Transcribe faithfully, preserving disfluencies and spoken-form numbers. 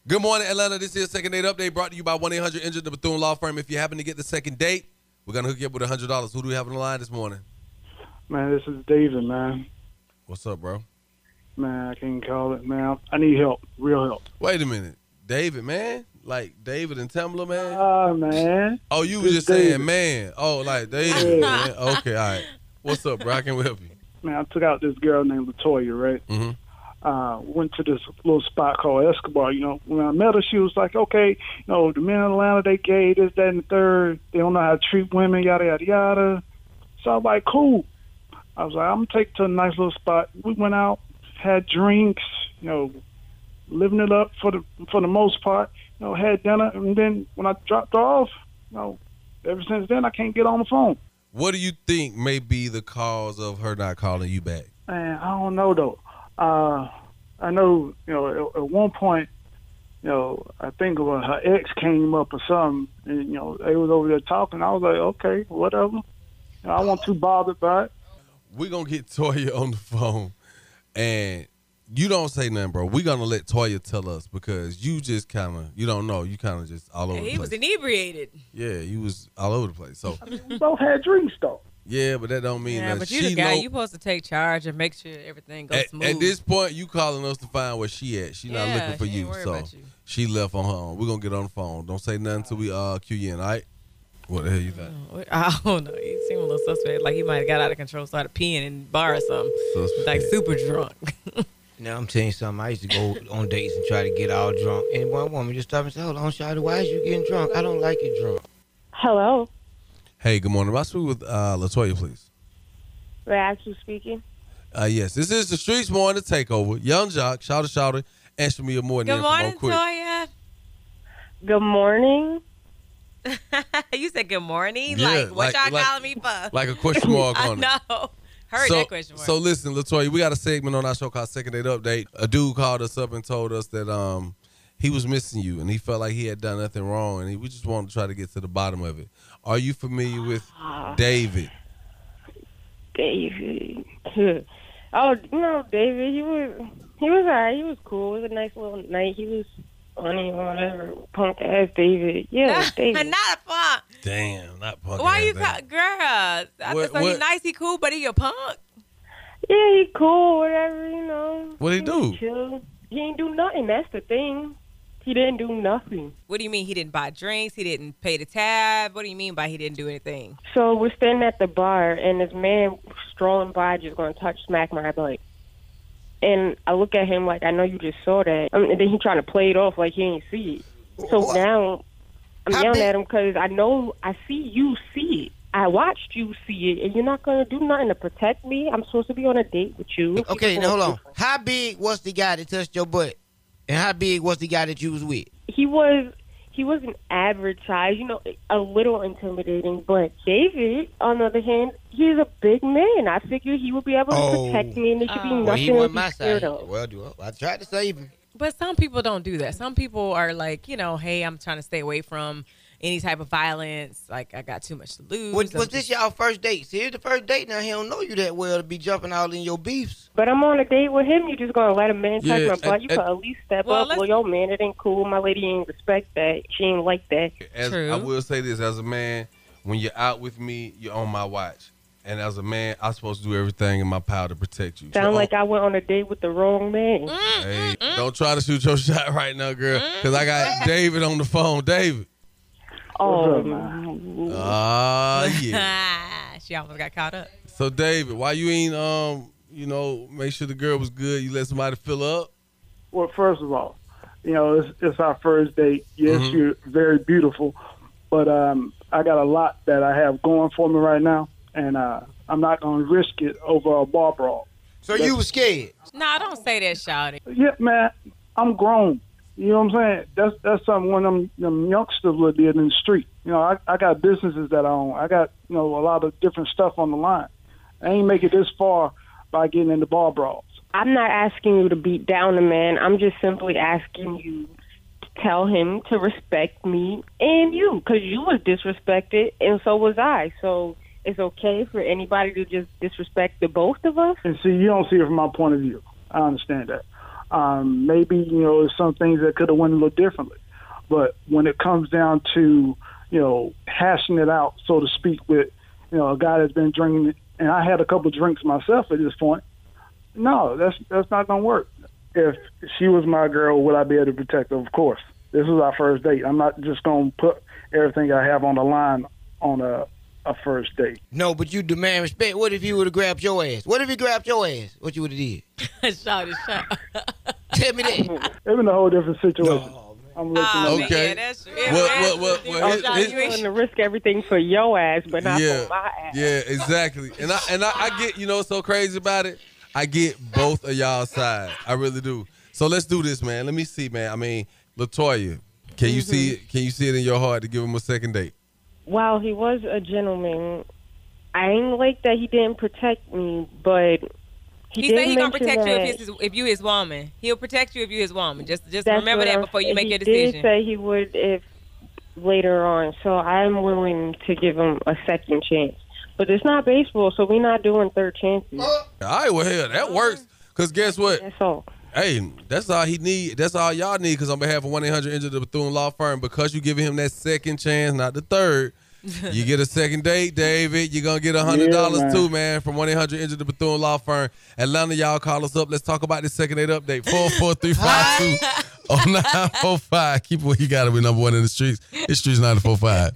Good morning, Atlanta. This is Second Date Update brought to you by one eight hundred injured, the Bethune Law Firm. If you happen to get the second date, we're going to hook you up with one hundred dollars. Who do we have on the line this morning? Man, this is David, man. What's up, bro? Man, I can't call it, man. I need help, real help. Wait a minute. David, man? Like David and Tamla, man? Ah, uh, man. Oh, you was just David. saying, man. Oh, like David, yeah. man. Okay, all right. What's up, bro? I can help you. Man, I took out this girl named Latoya, right? Mm-hmm. Uh, went to this little spot called Escobar. You know, when I met her, she was like, okay, you know, the men in Atlanta, they gay, this, that, and the third. They don't know how to treat women, yada, yada, yada. So I was like, cool. I was like, I'm going to take her to a nice little spot. We went out, had drinks, you know, living it up for the for the most part. You know, had dinner, and then when I dropped her off, you know, ever since then, I can't get on the phone. What do you think may be the cause of her not calling you back? Man, I don't know, though. Uh, I know, you know, at, at one point, you know, I think when her ex came up or something, and, you know, they was over there talking. I was like, okay, whatever. You know, I wasn't too bothered by it. We're going to get Toya on the phone, and you don't say nothing, bro. We're going to let Toya tell us because you just kind of, you don't know. You kind of just all over hey, the place. He was inebriated. Yeah, you was all over the place. So I mean, we both had drinks, though. Yeah, but that don't mean yeah, that but you she the guy. know, You supposed to take charge and make sure everything goes at, smooth. at this point, you calling us to find where she at. She yeah, not looking for she you, ain't worried so about you. she left on her own. We're gonna get on the phone. Don't say nothing until we uh cue you in, all right? What the hell you think? Oh, I don't know. He seemed a little suspect. Like he might have got out of control, started peeing in the bar or something. Suspect. Like super drunk. Now, I'm telling you something. I used to go on dates and try to get all drunk. And one woman just stopped and said, hold on, Shawty, why is you getting drunk? I don't like it drunk. Hello. Hey, good morning. Am I speaking with uh, Latoya, please? May I ask you speaking? Uh, yes, this is the Streets Morning Takeover. Young Jock, Shawty Shawty, and Shamia Morton. Good morning, Toya. Good morning. You said good morning? Yeah, like, what like- y'all like- calling me for? Like a question mark I on it. know. Heard so, that question mark. So listen, Latoya, we got a segment on our show called Second Date Update. A dude called us up and told us that um he was missing you and he felt like he had done nothing wrong and he, we just wanted to try to get to the bottom of it. Are you familiar with David? David. Oh, no, David. He was he was all right. He was cool. It was a nice little night. He was funny or whatever. Punk ass David. Yeah, David. Not a punk. Damn, not punk. Why ass you David. call, girl? What- so he what- nice, he cool, but he a punk? Yeah, he cool, whatever, you know. What'd he do? Chill. He ain't do nothing. That's the thing. He didn't do nothing. What do you mean he didn't buy drinks? He didn't pay the tab? What do you mean by he didn't do anything? So we're standing at the bar, and this man strolling by just going to touch smack my butt. And I look at him like, I know you just saw that. I mean, and then he trying to play it off like he ain't see it. So What? now I'm How yelling big- at him because I know I see you see it. I watched you see it, and you're not going to do nothing to protect me. I'm supposed to be on a date with you. Okay, now hold on. How big was the guy that touched your butt? And how big was the guy that you was with? He was he wasn't average size, you know, a little intimidating. But David, on the other hand, he's a big man. I figured he would be able to Oh. protect me, and there should be Oh. Well, nothing he to wasn't be my scared side. of. Well, do I tried to save him. But some people don't do that. Some people are like, you know, hey, I'm trying to stay away from any type of violence. Like, I got too much to lose. Was, I'm was this just- y'all first date? See, it's the first date now. He don't know you that well to be jumping out in your beefs. But I'm on a date with him. You just gonna let a man touch Yeah, my butt? and- You and- could at least step Well, up. let's- Well, yo, man, it ain't cool. My lady ain't respect that. She ain't like that. As, True. I will say this, as a man, when you're out with me, you're on my watch. And as a man, I'm supposed to do everything in my power to protect you. Sound So, like I went on a date with the wrong man. hey, don't try to shoot your shot right now, girl, because I got David on the phone. David. Oh, up, man? Ah, yeah. she almost got caught up. So, David, why you ain't, um, you know, make sure the girl was good? You let somebody fill up? Well, first of all, you know, it's, it's our first date. Yes, Mhm. you're very beautiful, but um, I got a lot that I have going for me right now, and uh, I'm not going to risk it over a bar brawl. So you was scared. No, don't say that, Shawty. Yeah, man, I'm grown. You know what I'm saying? That's that's something one of them, them youngsters would did in the street. You know, I, I got businesses that I own. I got, you know, a lot of different stuff on the line. I ain't make it this far by getting into bar brawls. I'm not asking you to beat down a man. I'm just simply asking you to tell him to respect me and you, because you was disrespected, and so was I. So it's okay for anybody to just disrespect the both of us? And see, you don't see it from my point of view. I understand that. Um, maybe, you know, some things that could have went a little differently. But when it comes down to, you know, hashing it out, so to speak, with, you know, a guy that's been drinking, and I had a couple of drinks myself at this point, no, that's that's not going to work. If she was my girl, would I be able to protect her? Of course. This is our first date. I'm not just going to put everything I have on the line on a, a first date. No, but you demand respect. What if he would have grabbed your ass? What if he grabbed your ass? What you would have did? Shout it, shout. Tell me that. It's been a whole different situation. No, I'm looking Oh, at man, Okay. yeah, that's true. Yeah, Well, man. well, well, well, Oh, his- John, his- you I'm ain't- willing to risk everything for your ass, but not Yeah, for my ass. yeah, exactly. And I and I, I get, you know, what's so crazy about it. I get both of y'all sides. I really do. So let's do this, man. Let me see, man. I mean, Latoya, can you see it? Can you see it in your heart to give him a second date? While he was a gentleman, I ain't like that he didn't protect me, but he, He did said he gonna mention protect you that- if, his, if you his woman. He'll protect you if you his woman. Just just That's remember what that I'm- before you make he your decision. He did say he would if later on, so I'm willing to give him a second chance. But it's not baseball, so we're not doing third chances. All right, well, hell, that works. Cause guess what? That's all. Hey, that's all he need. That's all y'all need. Cause on behalf of one eight hundred Injured the Bethune Law Firm, because you giving him that second chance, not the third, you get a second date, David. You're gonna get a hundred dollars Yeah, man. too, man, from one eight hundred Injured the Bethune Law Firm. Atlanta, y'all call us up. Let's talk about this second date update. Four four three five two oh nine four five. Keep what you got to be number one in the streets. It's Streets nine four five.